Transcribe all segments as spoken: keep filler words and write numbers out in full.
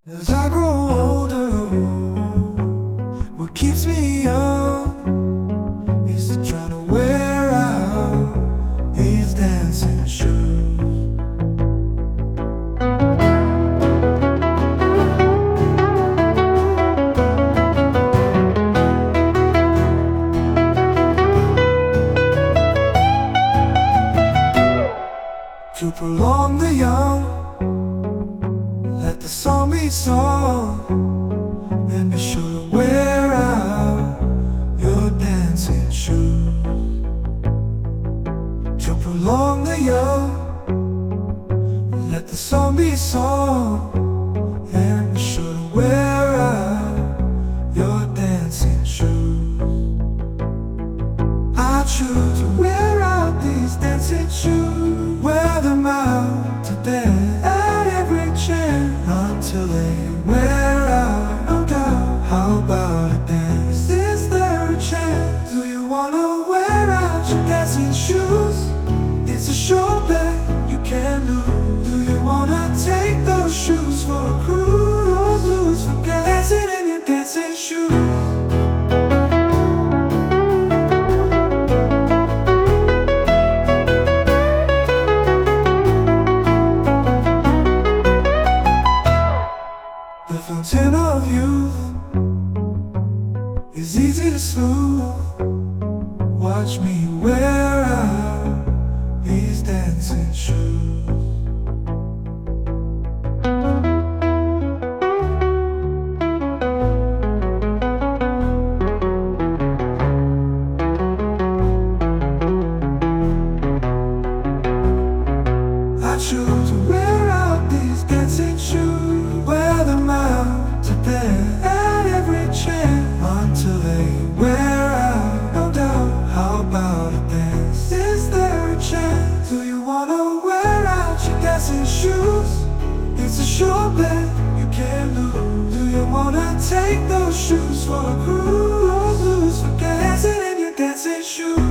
As I grow older, what keeps me young is to try to wear out these dancing shoes. To prolong the young, let the song be sung, and be sure to wear out your dancing shoes. To prolong the young, let the song be sung, and be sure to wear out your dancing shoes. I choose to wear out these dancing shoes, wear them out to dance at every chance until they wear out, no doubt. How about a dance? Is there a chance? Do you wanna wear out your dancing shoes? It's a sure bet you can do. Do you wanna take those shoes for a cruise or lose forget dancing in your dancing shoes? The fountain of youth is easy to smooth. Watch me wear out these dancing shoes. I choose to wear out these dancing shoes, wear them out to dance at every chance until they wear out, no doubt. How about a dance? Is there a chance? Do you wanna wear out your dancing shoes? It's a sure bet you can do. Do you wanna take those shoes for a cruise or lose forget dancing in your dancing shoes?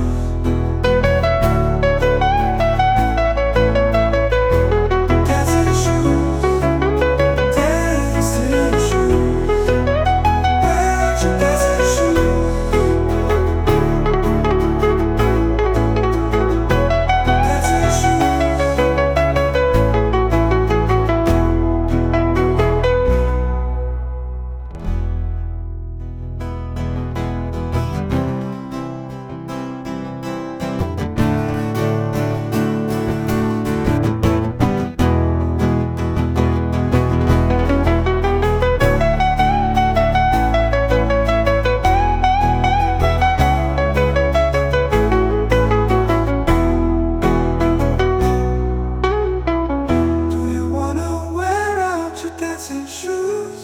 Dancing shoes,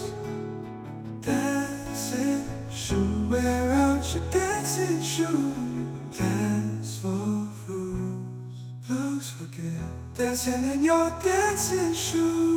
dancing shoes, wear out your dancing shoes. Dance for fools, lose forget, dancing in your dancing shoes.